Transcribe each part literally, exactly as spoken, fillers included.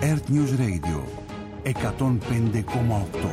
Earth News Radio εκατόν πέντε κόμμα οκτώ.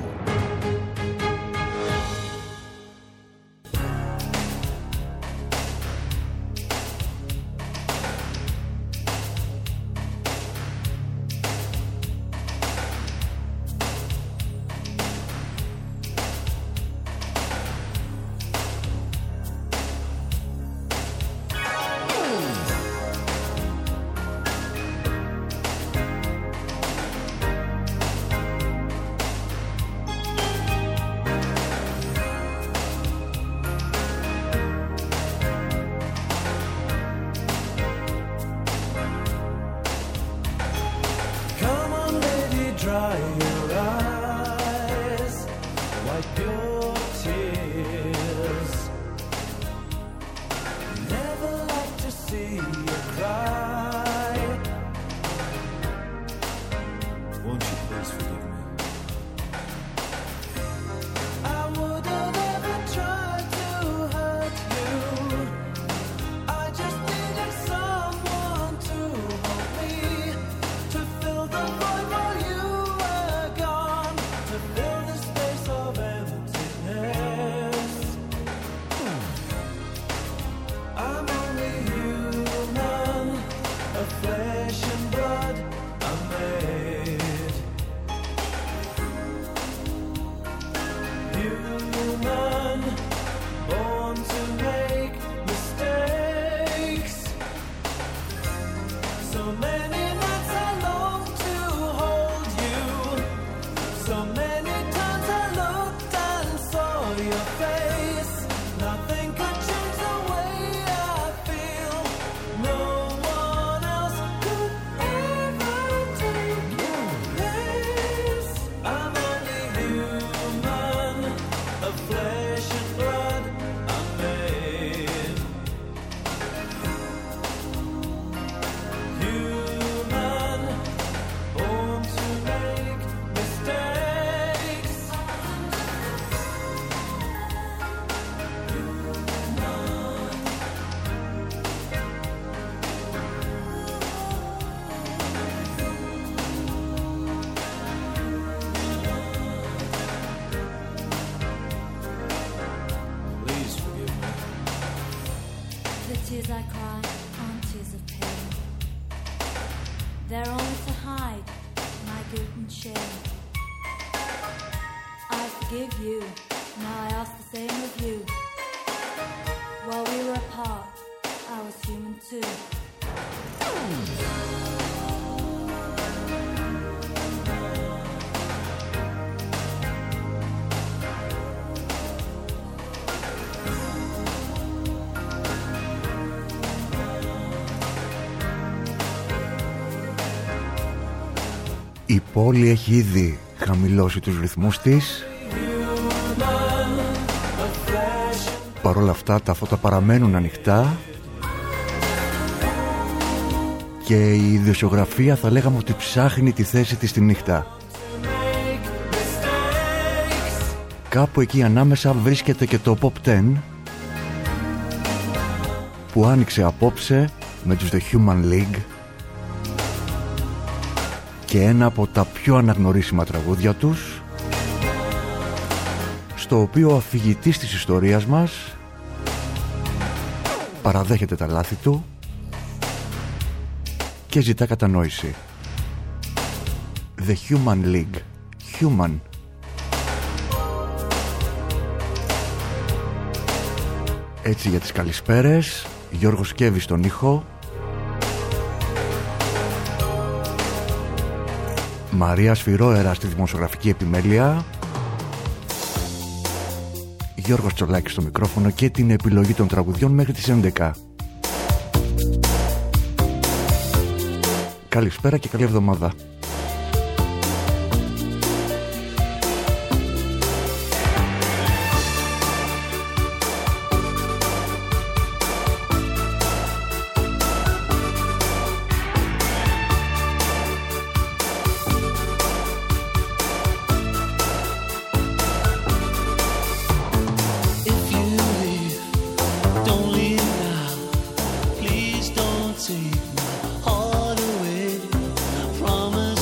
Η πόλη έχει ήδη χαμηλώσει τους ρυθμούς της. Παρ' όλα αυτά τα φώτα παραμένουν ανοιχτά και η ειδησιογραφία θα λέγαμε ότι ψάχνει τη θέση της τη νύχτα. Κάπου εκεί ανάμεσα βρίσκεται και το Pop δέκα που άνοιξε απόψε με τους The Human League και ένα από τα πιο αναγνωρίσιμα τραγούδια τους, στο οποίο ο αφηγητής της ιστορίας μας παραδέχεται τα λάθη του και ζητά κατανόηση. The Human League. Human. Έτσι για τις καλησπέρες, Γιώργος Κέβης στον ήχο, Μαρία Σφυρόερα στη δημοσιογραφική επιμέλεια, Γιώργος Τσολάκης στο μικρόφωνο και την επιλογή των τραγουδιών μέχρι τις έντεκα. Καλησπέρα και καλή εβδομάδα. Take my heart away. Promise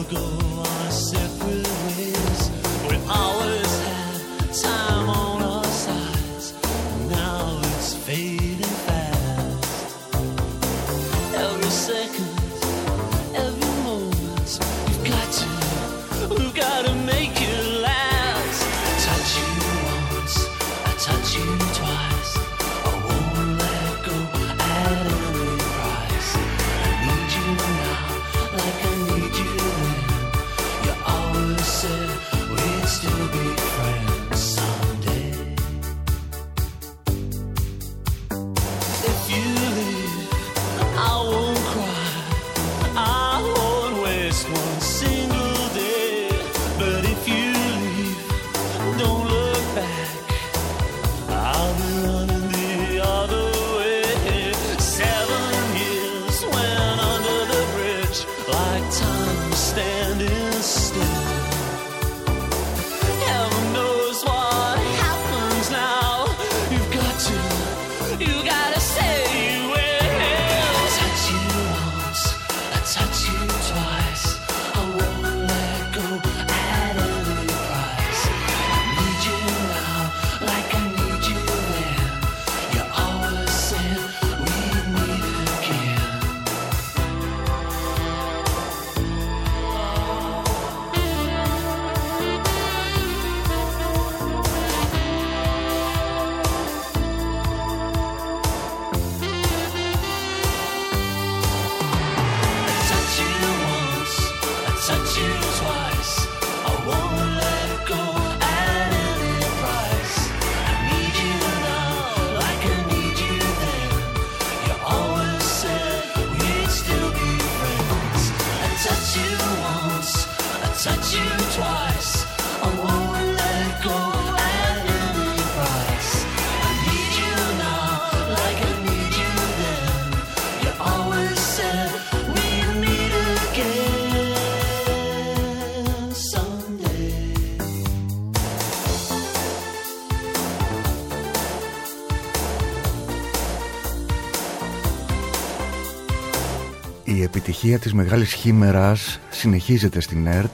Η επιτυχία της μεγάλης χήμερας συνεχίζεται στην ΕΡΤ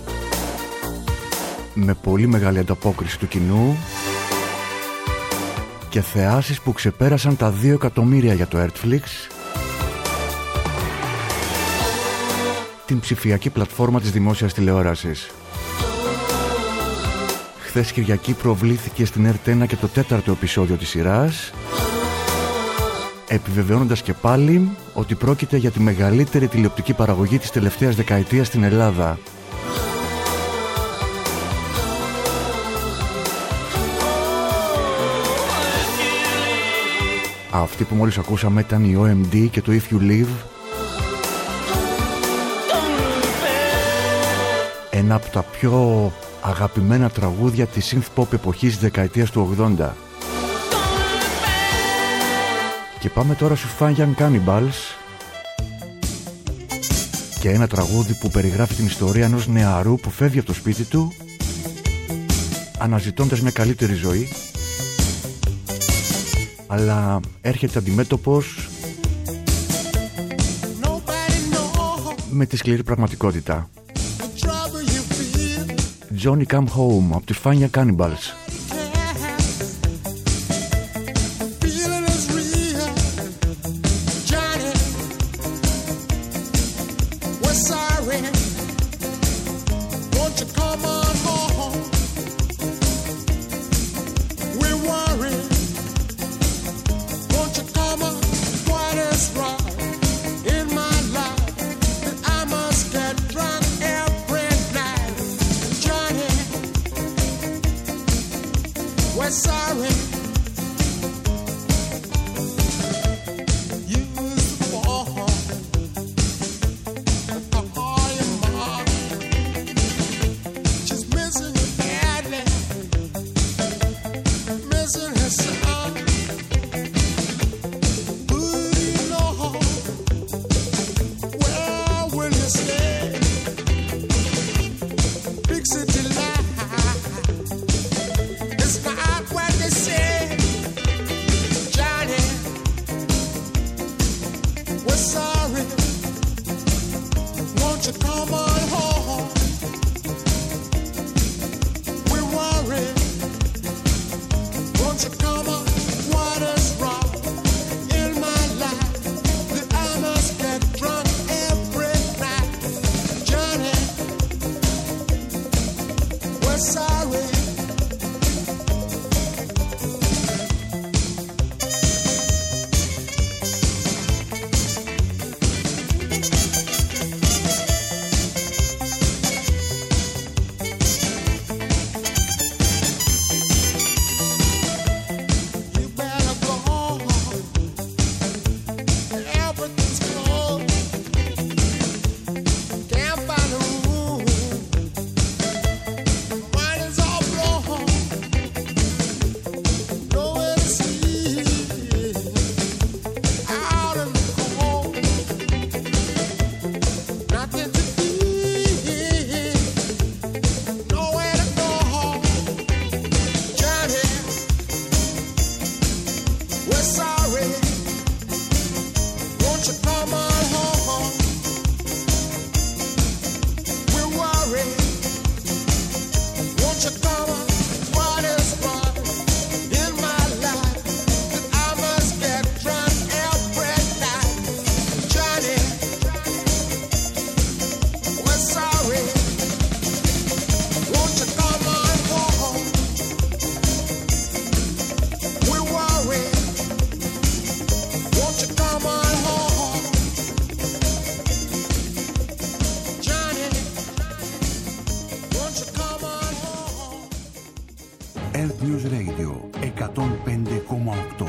με πολύ μεγάλη ανταπόκριση του κοινού και θεάσεις που ξεπέρασαν τα δύο εκατομμύρια για το Ertflix, την ψηφιακή πλατφόρμα της δημόσιας τηλεόρασης. Χθες Κυριακή προβλήθηκε στην ΕΡΤ ένα και το τέταρτο επεισόδιο της σειράς, επιβεβαιώνοντας και πάλι ότι πρόκειται για τη μεγαλύτερη τηλεοπτική παραγωγή της τελευταίας δεκαετίας στην Ελλάδα. Αυτή που μόλις ακούσαμε ήταν η ο εμ ντι και το If You Live, ένα από τα πιο αγαπημένα τραγούδια της synth pop εποχής της δεκαετίας του ογδόντα. Και πάμε τώρα στους Fun Young Cannibals και ένα τραγούδι που περιγράφει την ιστορία ενός νεαρού που φεύγει από το σπίτι του αναζητώντας μια καλύτερη ζωή, αλλά έρχεται αντιμέτωπος με τη σκληρή πραγματικότητα. Johnny Come Home από τους Fun Young Cannibals. Earth News Radio εκατόν πέντε κόμμα οκτώ.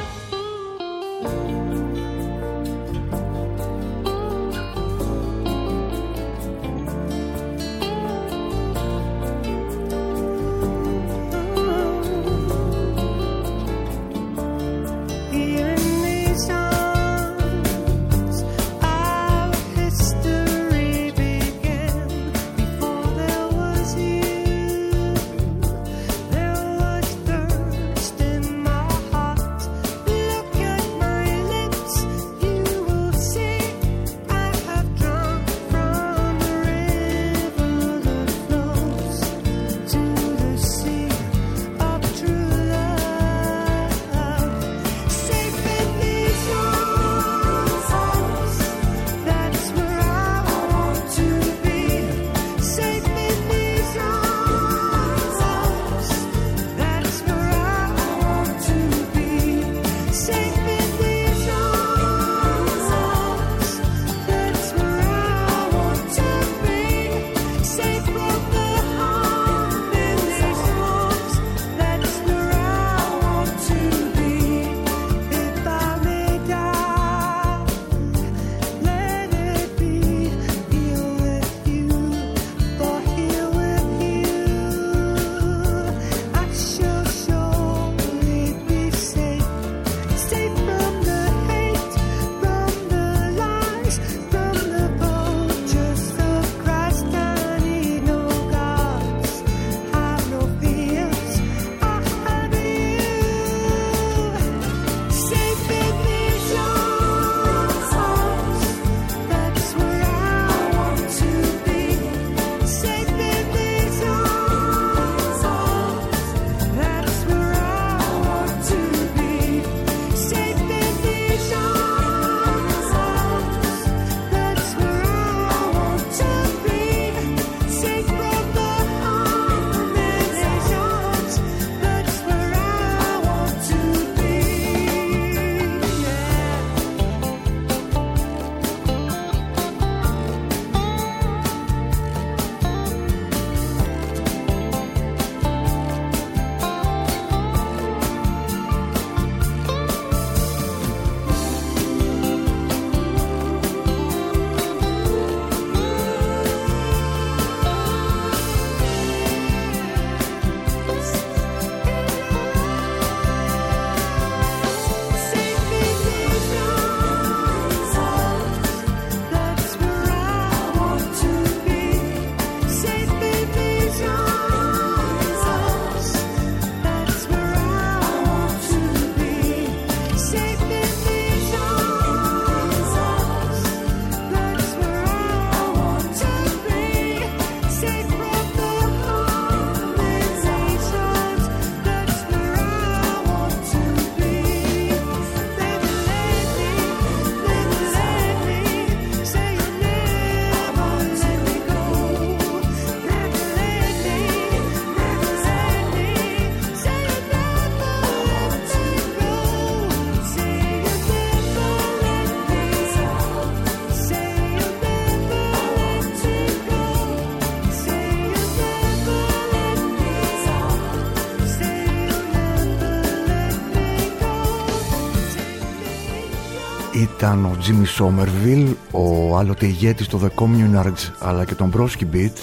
Ήταν ο Τζίμι Σόμερβιλ, ο άλλοτε ηγέτης των The Communards αλλά και των Broski Beat.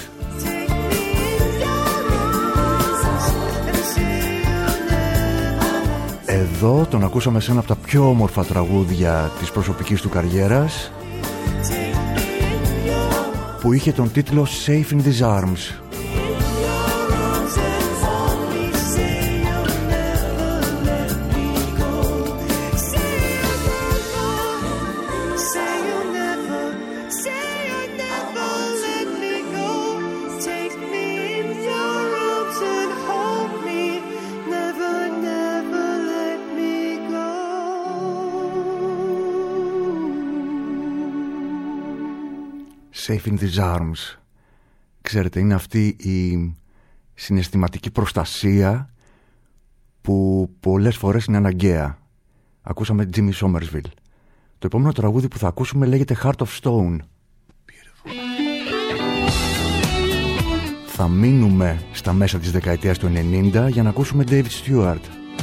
Εδώ τον ακούσαμε σε ένα από τα πιο όμορφα τραγούδια της προσωπικής του καριέρας, που είχε τον τίτλο Safe in These Arms. Safe in these arms. Ξέρετε, είναι αυτή η συναισθηματική προστασία που πολλές φορές είναι αναγκαία. Ακούσαμε Jimmy Somerville. Το επόμενο τραγούδι που θα ακούσουμε λέγεται Heart of Stone. Θα μείνουμε στα μέσα της δεκαετίας του ενενήντα για να ακούσουμε David Stewart.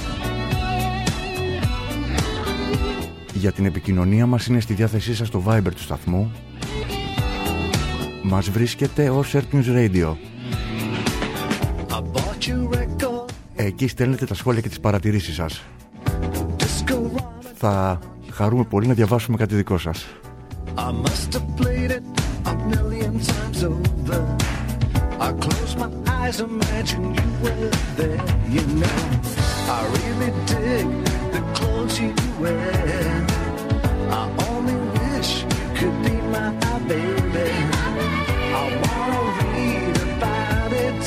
Για την επικοινωνία μας είναι στη διάθεσή σας το Viber του σταθμού. Μας βρίσκεται ως Airtunes Radio. Εκεί στέλνετε τα σχόλια και τις παρατηρήσεις σας. Θα χαρούμε πολύ να διαβάσουμε κάτι δικό σας. I must have played it a million times over. I close my eyes, imagine you were there, you know. I really dig the clothes you wear. I only wish you could be my baby. I wanna read about it.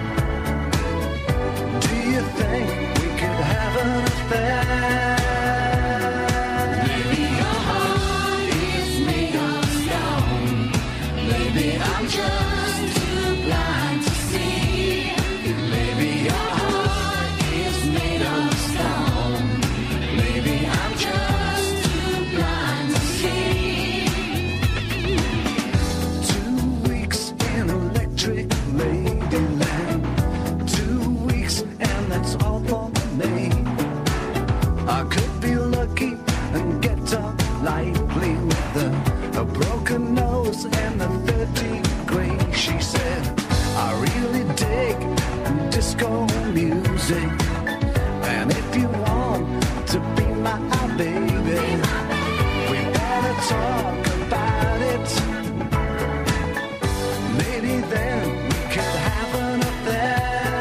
Do you think we could have an affair? Maybe your heart is made of stone. Maybe I'm just too blind to see. Maybe your heart is made of stone. Maybe I'm just too blind to see. Two weeks in electric ladyland. Two weeks and that's all for me. I could be lucky and get up lightly with a, a broken nose and a third degree. She said, I really dig disco music. And if you want to be my baby, we better talk about it. Maybe then we could have an affair.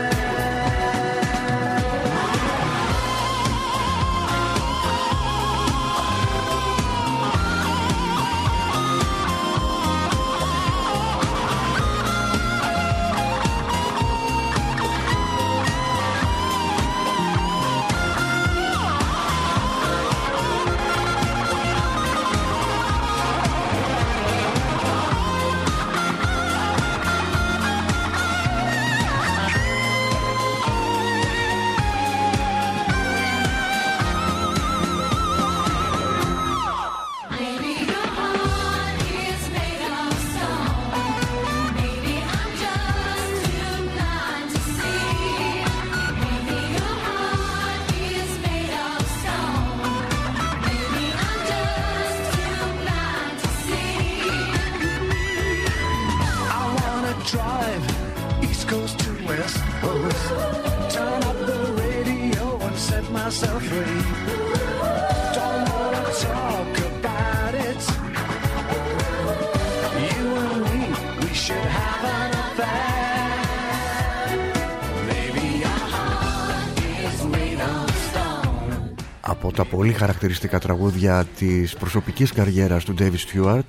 Από τα πολύ χαρακτηριστικά τραγούδια της προσωπικής καριέρας του David Stewart,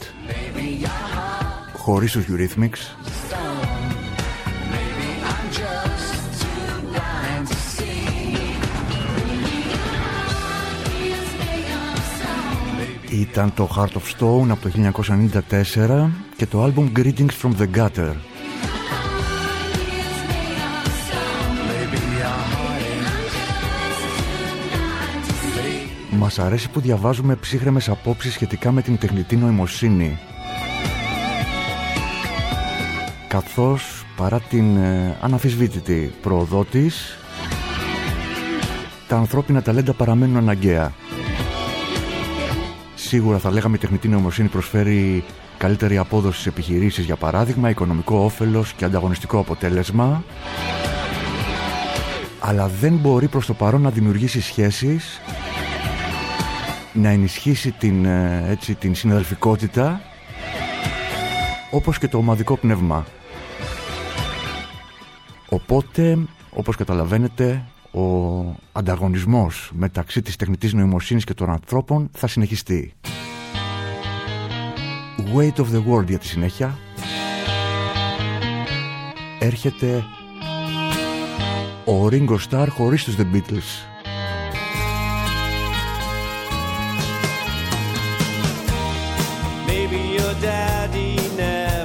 χωρίς τους Eurythmics. Ήταν το Heart of Stone από το χίλια εννιακόσια ενενήντα τέσσερα και το άλμπουμ Greetings from the Gutter. Μας αρέσει που διαβάζουμε ψύχρεμες απόψεις σχετικά με την τεχνητή νοημοσύνη, καθώς παρά την ε, αναμφισβήτητη πρόοδό της, τα ανθρώπινα ταλέντα παραμένουν αναγκαία. Σίγουρα θα λέγαμε η τεχνητή νοημοσύνη προσφέρει καλύτερη απόδοση στις επιχειρήσεις, για παράδειγμα, οικονομικό όφελος και ανταγωνιστικό αποτέλεσμα, αλλά δεν μπορεί προς το παρόν να δημιουργήσει σχέσεις, να ενισχύσει την, έτσι, την συναδελφικότητα, όπως και το ομαδικό πνεύμα. Οπότε, όπως καταλαβαίνετε, ο ανταγωνισμός μεταξύ της τεχνητής νοημοσύνης και των ανθρώπων θα συνεχιστεί. Weight of the World για τη συνέχεια. Έρχεται ο Ringo Starr χωρίς τους The Beatles. Maybe your daddy never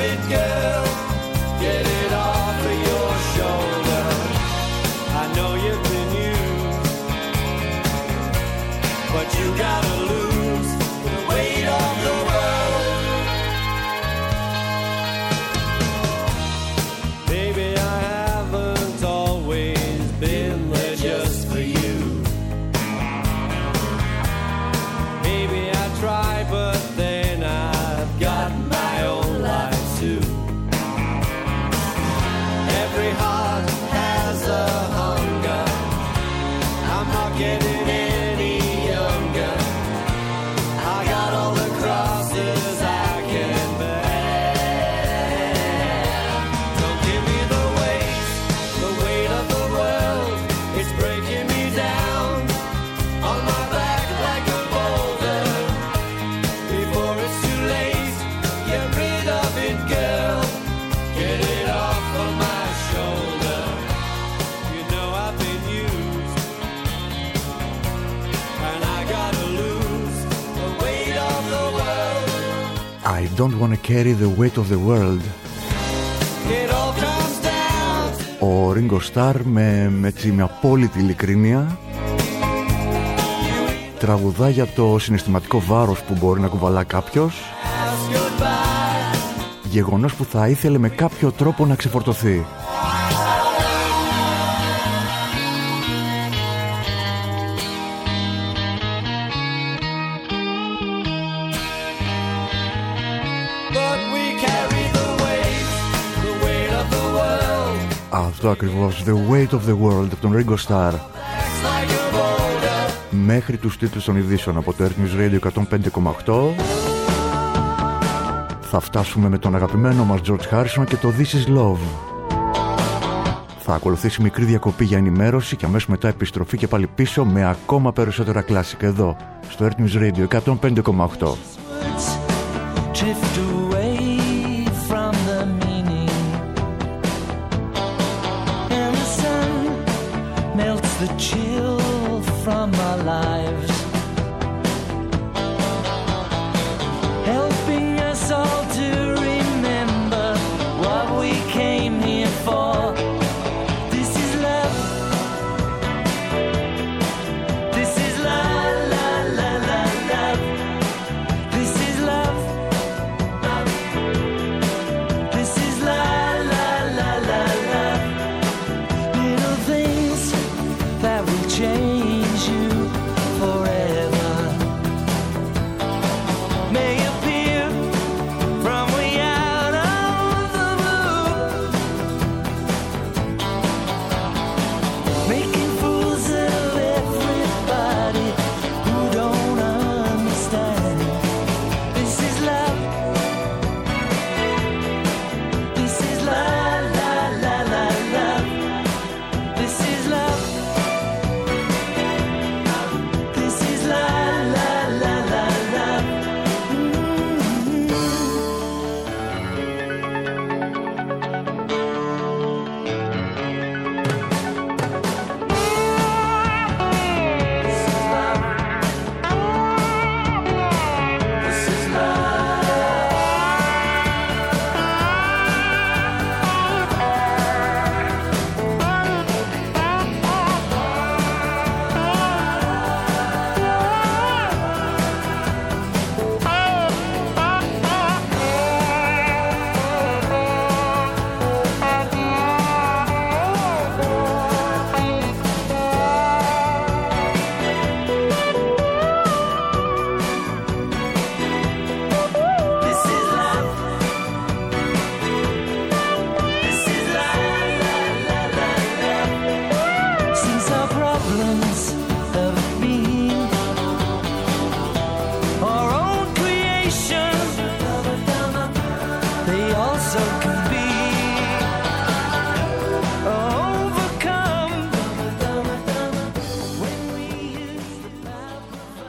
it, girl. Get it off of your shoulder. I know you've been used, but you gotta lose the weight of the world. Baby, I haven't always been there just for you. Maybe I try, but then I've got my own life too. Every heart has a hunger. I'm not getting any younger. I got all the crosses I can bear. Don't give me the weight, the weight of the world. It's breaking me down on my back like a boulder. Before it's too late, get rid of it, girl. Get it off of my shoulder. You know I've been used, and I gotta lose the weight of the world. I don't want to carry the weight of the world. It all comes down to Ο Ringo Starr με, με, έτσι, με απόλυτη ειλικρίνεια τραγουδά για το συναισθηματικό βάρος που μπορεί να κουβαλά κάποιος, ask goodbye. γεγονός που θα ήθελε με κάποιο τρόπο να ξεφορτωθεί. But we carry the weight, the weight of the world. Αυτό ακριβώς, The Weight of the World από τον Ringo Starr. Acts like a boulder. Μέχρι τους τίτλους των ειδήσεων από το Earth News Radio εκατόν πέντε κόμμα οκτώ θα φτάσουμε με τον αγαπημένο μας George Harrison και το This Is Love. Θα ακολουθήσει μικρή διακοπή για ενημέρωση και αμέσως μετά επιστροφή και πάλι πίσω με ακόμα περισσότερα κλάσικα εδώ στο Earth News Radio εκατόν πέντε κόμμα οκτώ. Drift away from the meaning, and the sun melts the chill from our lives, helping us all to remember what we came here for. This is love. This is la la la la love. This is love. This is la la la la love. Little things that will change you forever may appear from way out of the blue, making fools of everybody who don't understand. This is love. This is la la la la love. This is love. This is la la la la love. This is This is love. This is la la la la love. Since our problems have been our own creation, they also can be overcome when we use the power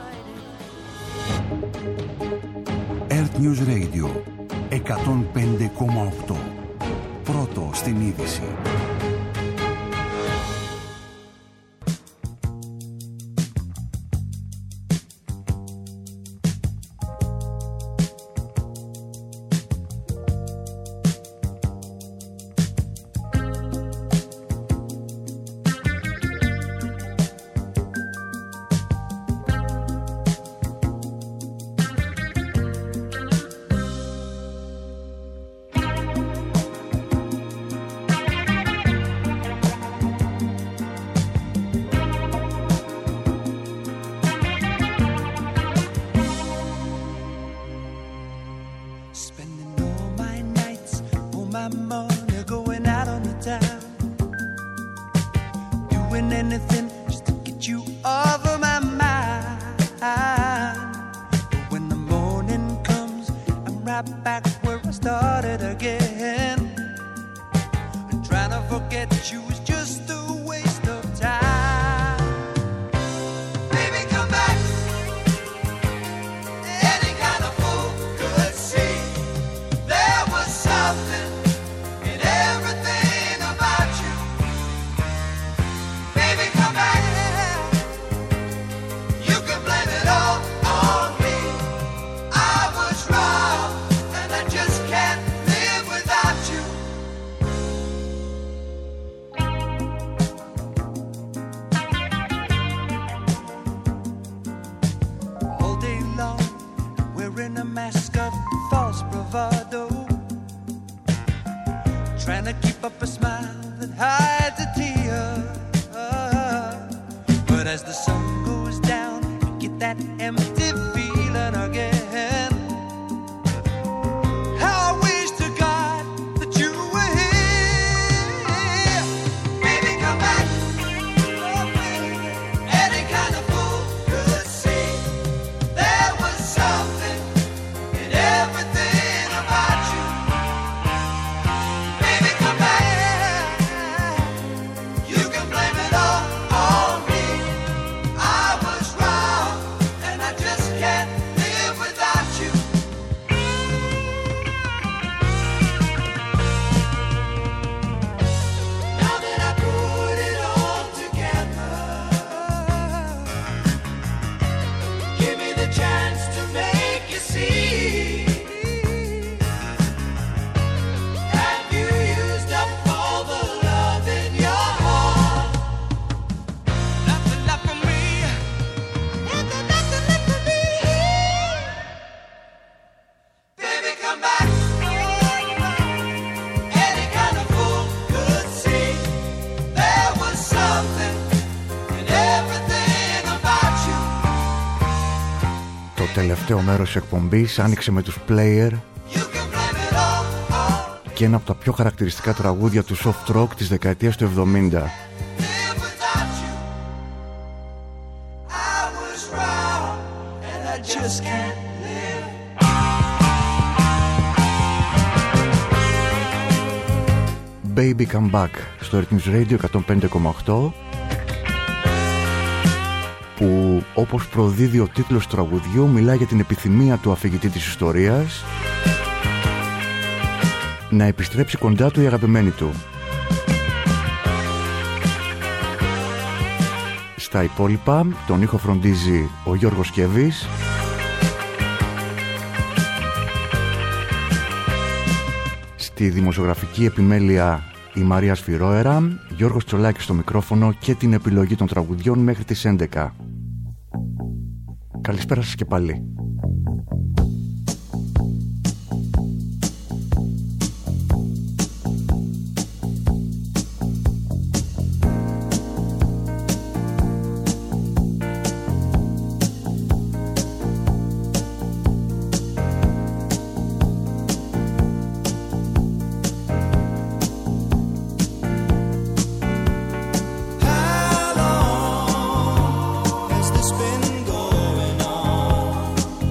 provided. Earth News Radio εκατόν πέντε κόμμα οκτώ. Πρώτο στην είδηση. my money going out on the town, doing anything just to get you off of my mind. But when the morning comes, I'm right back where I started again. And trying to forget you is just a waste of time. Baby, come back. Any kind of fool could see there was something in everything about you. Baby, come back. You can blame it all on me. I was wrong, and I just can't live without you. All day long, wearing a mask of false bravado, trying to keep up a smile that hides a tear. But as the sun goes down, you get that empty feeling again. How I wish to God that you were here. Baby, come back. Any kind of fool could see there was something in everything about you. Baby, come back. You can blame it all on me. I was wrong, and I just can't live without you. Now that I put it all together, give me the chance to make you see. Have you used up all the love in your heart? Nothing left for me. Is there nothing left for me? Baby, come back. Any kind of fool could see there was something in everything about you. Το τελευταίο μέρος εκπομπής άνοιξε με τους Player You can blame it all on και ένα από τα πιο χαρακτηριστικά τραγούδια του soft rock της δεκαετίας του εβδομήντα. live without you. I was wrong, and I just can't live. Baby Come Back στο Rhythms Radio εκατόν πέντε κόμμα οκτώ, που όπως προδίδει ο τίτλος του τραγουδιού μιλάει για την επιθυμία του αφηγητή της ιστορίας να επιστρέψει κοντά του η αγαπημένη του. Στα υπόλοιπα τον ήχο φροντίζει ο Γιώργος Κεβής, στη δημοσιογραφική επιμέλεια η Μαρία Σφυρόερα, Γιώργος Τσολάκης στο μικρόφωνο και την επιλογή των τραγουδιών μέχρι τις έντεκα. Καλησπέρα σας και πάλι. Has this been going on?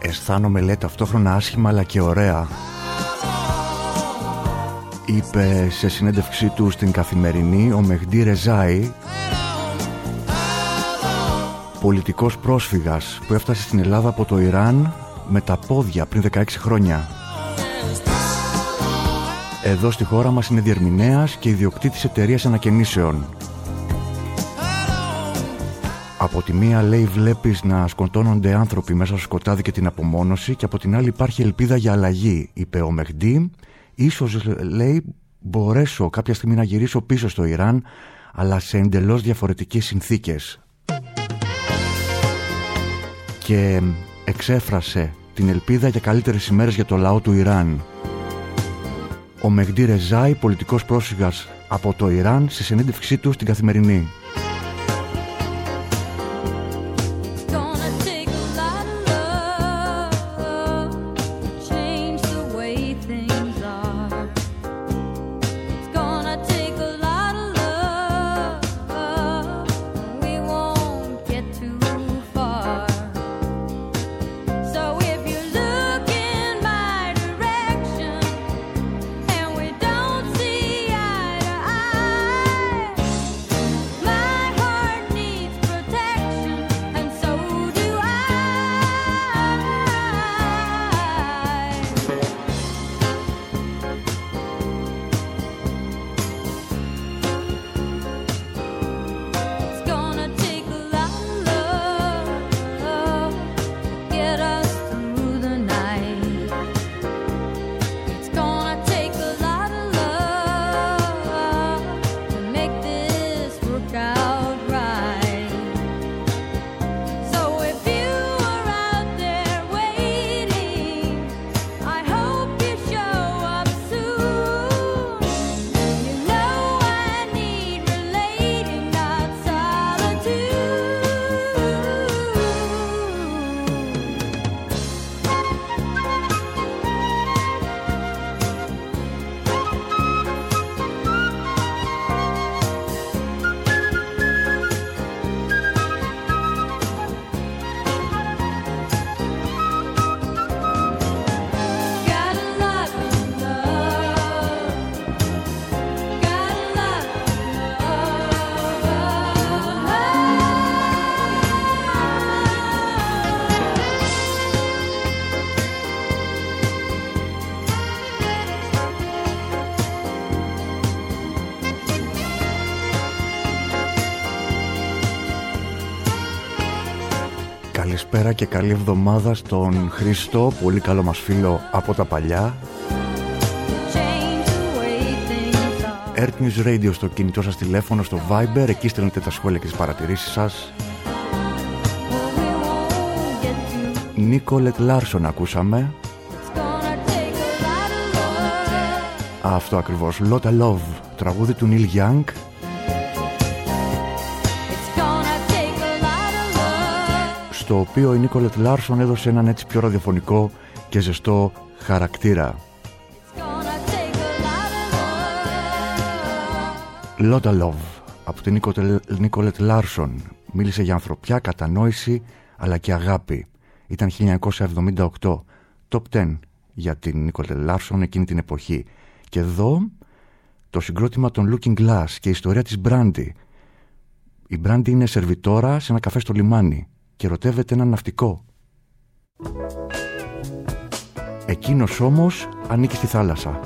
Αισθάνομαι, λέει, ταυτόχρονα άσχημα αλλά και ωραία, είπε σε συνέντευξή του στην Καθημερινή ο Μεχντή Ρεζάι, πολιτικός πρόσφυγας που έφτασε στην Ελλάδα από το Ιράν με τα πόδια πριν δεκαέξι χρόνια. Εδώ στη χώρα μας είναι διερμηνέας και ιδιοκτήτης εταιρείας ανακαινήσεων. Από τη μία, λέει, βλέπεις να σκοτώνονται άνθρωποι μέσα στο σκοτάδι και την απομόνωση, και από την άλλη υπάρχει ελπίδα για αλλαγή, είπε ο Μεχντή. Ίσως, λέει, μπορέσω κάποια στιγμή να γυρίσω πίσω στο Ιράν, αλλά σε εντελώς διαφορετικές συνθήκες. Και εξέφρασε την ελπίδα για καλύτερες ημέρες για το λαό του Ιράν. Ο Μεχντή Ρεζάι, πολιτικός πρόσφυγας από το Ιράν, στη συνέντευξή του στην Καθημερινή. Καλησπέρα και καλή εβδομάδα στον Χρήστο, πολύ καλό μας φίλο από τα παλιά. Earth News Radio στο κινητό σας τηλέφωνο, στο Viber, εκεί στέλνετε τα σχόλια και τις παρατηρήσεις σας. Νίκολετ Λάρσον ακούσαμε. Αυτό ακριβώς, Lotta Love, τραγούδι του Neil Young. Στο οποίο η Νίκολετ Λάρσον έδωσε έναν έτσι πιο ραδιοφωνικό και ζεστό χαρακτήρα. Lotta Love από την Νίκολετ Λάρσον μίλησε για ανθρωπιά, κατανόηση αλλά και αγάπη. Ήταν χίλια εννιακόσια εβδομήντα οκτώ, top δέκα για την Νίκολετ Λάρσον εκείνη την εποχή. Και εδώ το συγκρότημα των Looking Glass και η ιστορία της Brandy. Η Brandy είναι σερβιτόρα σε ένα καφέ στο λιμάνι και ερωτεύεται έναν ναυτικό. Εκείνος όμως ανήκει στη θάλασσα.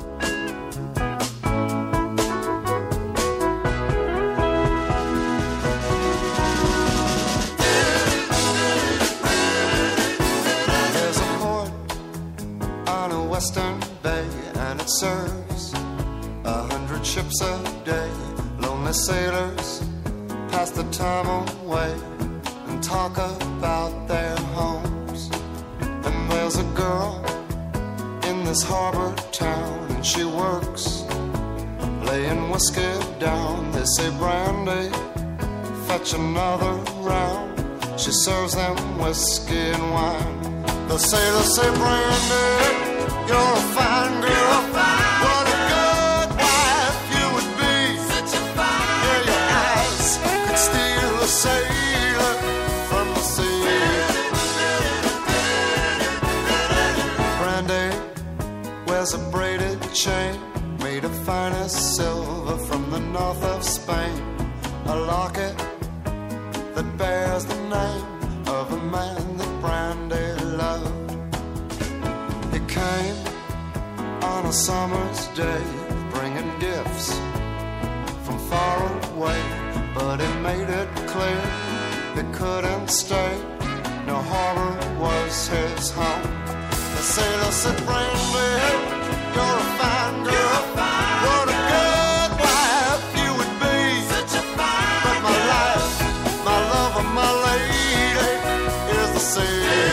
Talk about their homes. And there's a girl in this harbor town, and she works laying whiskey down. They say, Brandy, fetch another round. She serves them whiskey and wine. They say, they say, Brandy, you're a fine girl. What a good wife you would be. Such a fine yeah, your eyes could steal a sailor. wears a braided chain made of finest silver from the north of Spain. A locket that bears the name of a man that Brandy loved. He came on a summer's day, bringing gifts from far away, but he made it clear he couldn't stay. No harbor was his home. The sailor said, Brandy, you're a fine girl. What a good wife you would be. Such a fine But my life, my love, and my lady is the sea.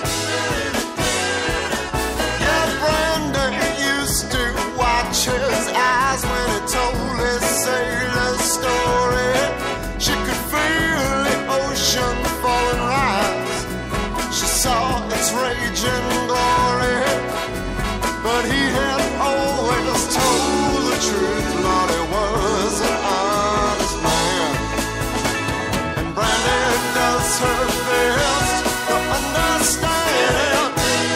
Yeah, Brandy used to watch his eyes when he told his sailor story. She could feel the ocean fall and rise. She saw its raging glory, but he had always told the truth. Lord, he was an honest man, and Brandy does her best to understand.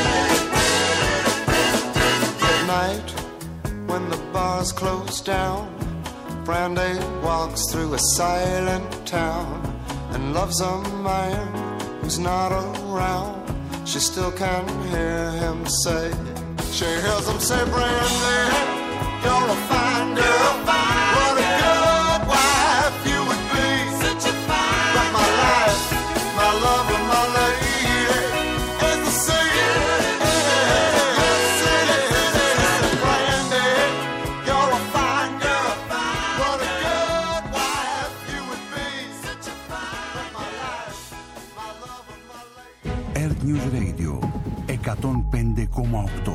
At night, when the bars close down, Brandy walks through a silent town and loves a man who's not around. She still can hear him say, she hears him say, Brandy, you're a fine girl. What a good wife you would be. Such a fine But my life, my love, and my lady is the sea. Yes, it is. Brandy, you're a fine girl. What a good wife you would be. Such a fine But my life, my love, and my lady. Earth News Radio εκατόν πέντε κόμμα οκτώ.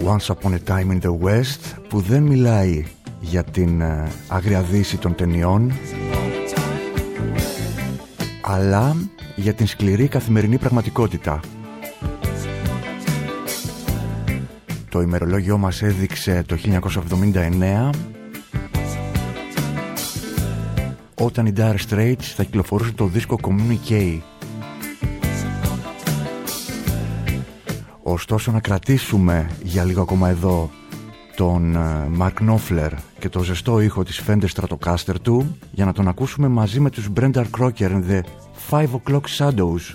Once Upon a Time in the West, που δεν μιλάει για την άγρια δύση των ταινιών, αλλά για την σκληρή καθημερινή πραγματικότητα. Το ημερολόγιο μας έδειξε το χίλια εννιακόσια εβδομήντα εννέα, όταν οι Dire Straits θα κυκλοφορούσαν το δίσκο Communique. Ωστόσο, να κρατήσουμε για λίγο ακόμα εδώ τον Mark Knopfler και το ζεστό ήχο της Fender Stratocaster του, για να τον ακούσουμε μαζί με τους Brendan Crocker and the Five O'Clock Shadows.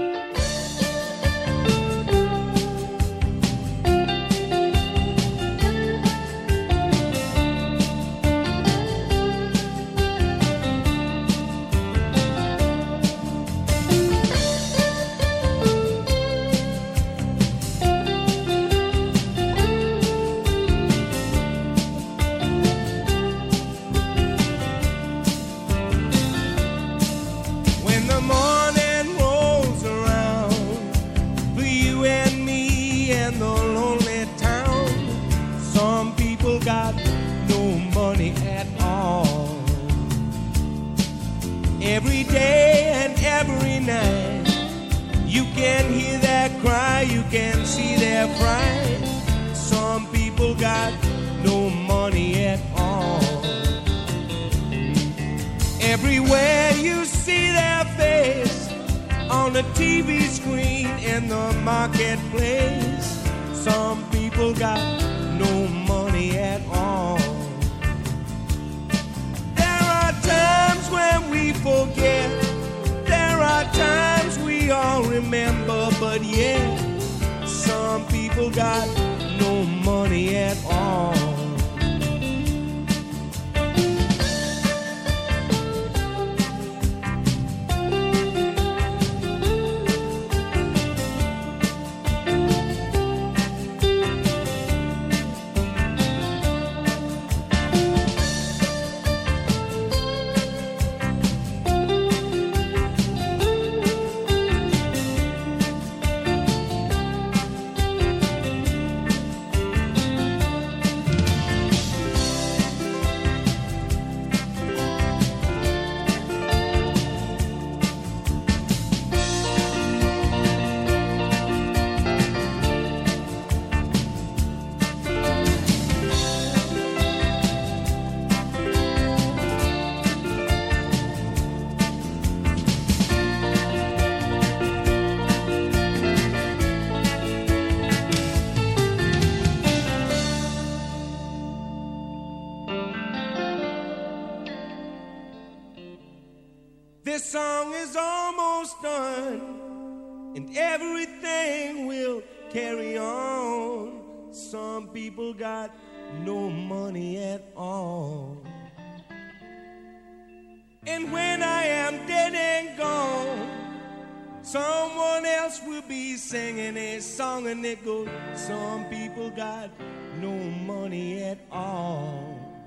This song is almost done, and everything will carry on. Some people got no money at all. And when I am dead and gone, someone else will be singing a song, and it goes, some people got no money at all.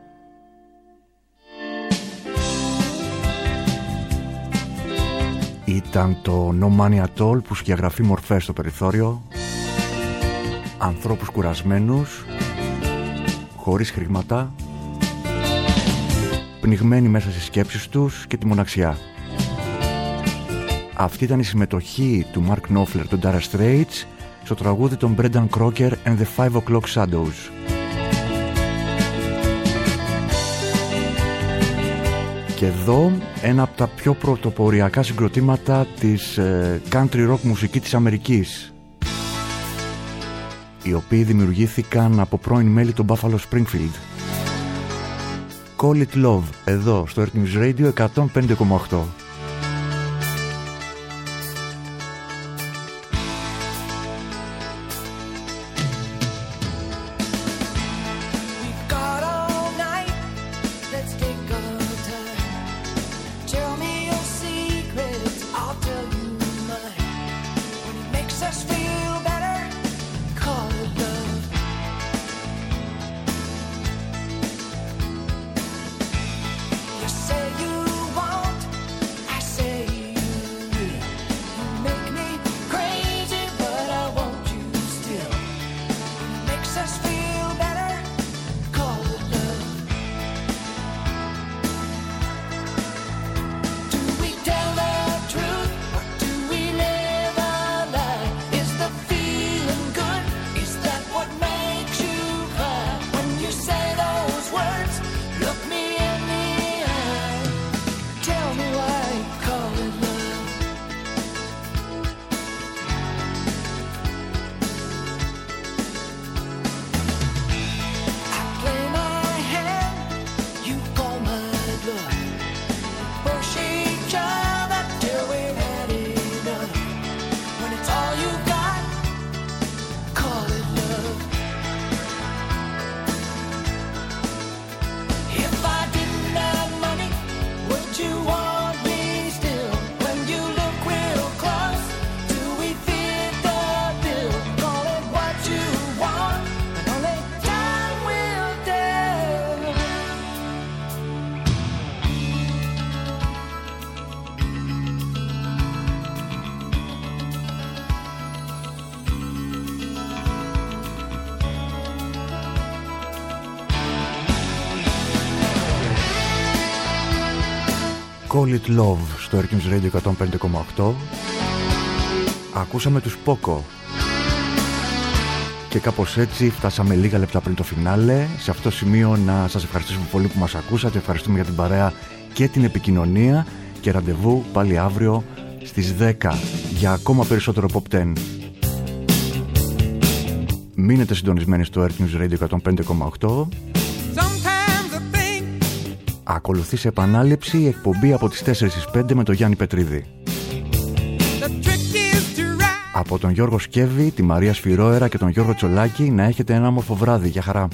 Ήταν το No Money At All που σκιαγραφεί μορφές στο περιθώριο, ανθρώπους κουρασμένους, χωρίς χρήματα, πνιγμένοι μέσα στις σκέψεις τους και τη μοναξιά. Αυτή ήταν η συμμετοχή του Mark Knopfler, των Dire Straits, στο τραγούδι των Brendan Crocker and the Five O'Clock Shadows. Και εδώ ένα από τα πιο πρωτοποριακά συγκροτήματα της ε, country rock μουσική της Αμερικής, οι οποίοι δημιουργήθηκαν από πρώην μέλη των Buffalo Springfield. Call It Love, εδώ στο Earth News Radio εκατόν πέντε κόμμα οκτώ. Makes us Call It Love στο Air Radio εκατόν πέντε κόμμα οκτώ. Ακούσαμε τους Poco. Και κάπως έτσι φτάσαμε λίγα λεπτά πριν το φινάλε. Σε αυτό το σημείο να σας ευχαριστήσουμε πολύ που μας ακούσατε. Ευχαριστούμε για την παρέα και την επικοινωνία. Και ραντεβού πάλι αύριο στις δέκα για ακόμα περισσότερο Pop δέκα. Μείνετε συντονισμένοι στο Air News Radio εκατόν πέντε κόμμα οκτώ. Ακολουθεί σε επανάληψη η εκπομπή από τις τέσσερις στις πέντε με τον Γιάννη Πετρίδη. Από τον Γιώργο Σκεύη, τη Μαρία Σφυρόερα και τον Γιώργο Τσολάκη να έχετε ένα όμορφο βράδυ. Γεια χαρά.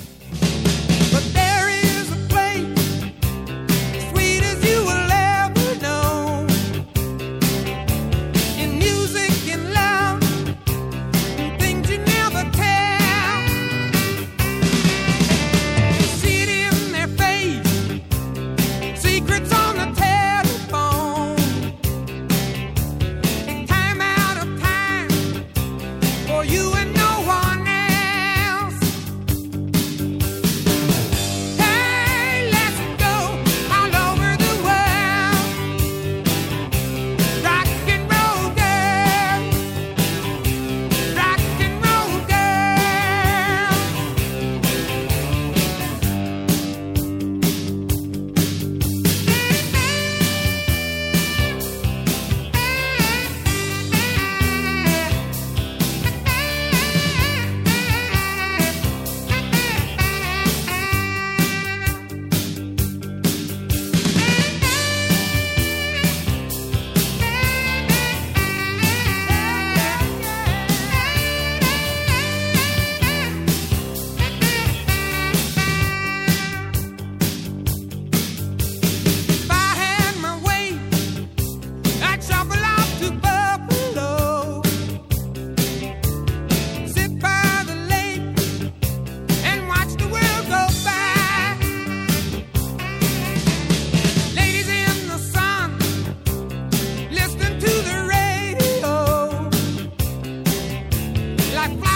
Like